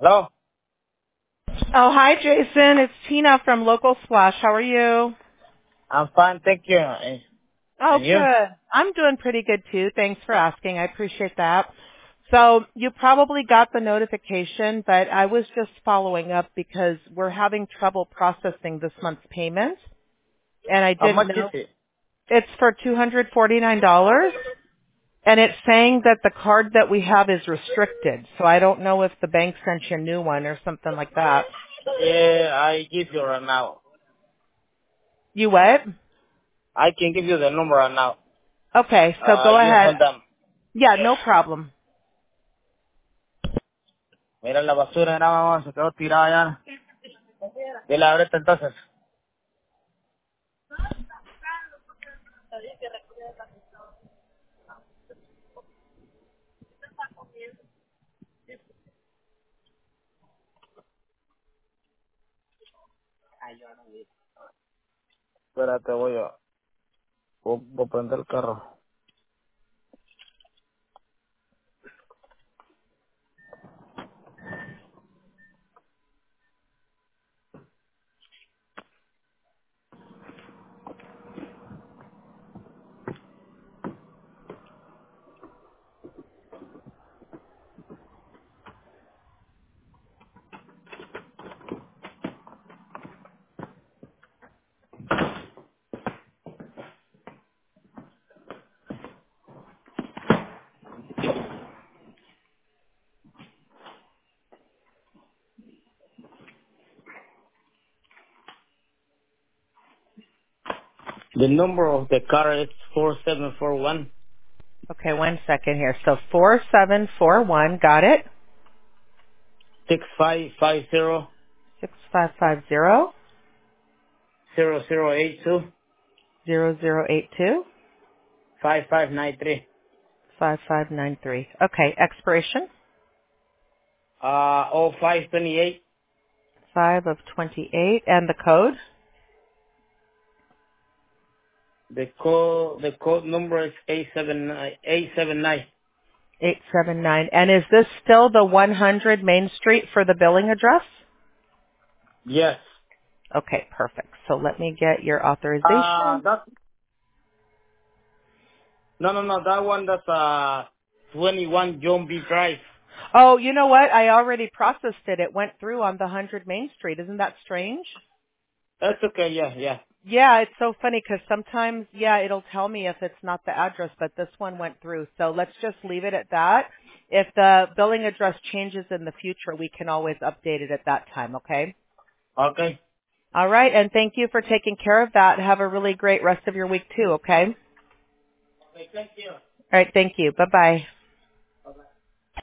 Hello? Oh, hi, Jason. It's Tina from Local Splash. How are you? I'm fine, thank you. And Oh, you? good. I'm doing pretty good, too. Thanks for asking. I appreciate that. So you probably got the notification, but I was just following up because we're having trouble processing this month's payment, and I How didn't much is know. it? It's for $249, and it's saying that the card that we have is restricted, so I don't know if the bank sent you a new one or something like that. Yeah, I give you right now. You what? I can give you the number right now. Okay, so go You ahead. hold them. Yeah, no problem. Mira la basura, era, mamá, se quedó tirada ya. Dile ahorita entonces. Espérate, voy a prender el carro. The number of the car is 4741 Okay, one second here. So 4741, got it? 6550 6550 0082 0082 5593. 5593. Okay, expiration? 0528. 5 of 28. And the code? The code number is 879. 879. And is this still the 100 Main Street for the billing address? Yes. Okay, perfect. So let me get your authorization. That's no. That one that's 21 John B. Drive. Oh, you know what? I already processed it. It went through on the 100 Main Street. Isn't that strange? That's okay. Yeah. Yeah, it's so funny because sometimes, yeah, it'll tell me if it's not the address, but this one went through. So let's just leave it at that. If the billing address changes in the future, we can always update it at that time, okay? Okay. All right, and thank you for taking care of that. Have a really great rest of your week too, okay? Okay. Thank you. All right, thank you. Bye-bye.